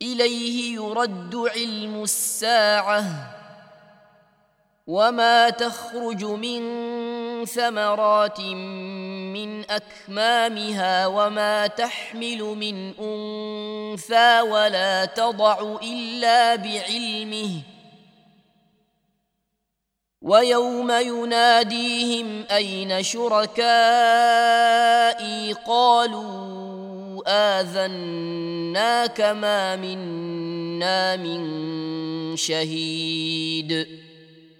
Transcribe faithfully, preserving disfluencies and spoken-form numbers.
إليه يرد علم الساعة وما تخرج من ثمرات من أكمامها وما تحمل من أنثى ولا تضع إلا بعلمه ويوم يناديهم أين شركائي قالوا آذناك ما منا من شهيد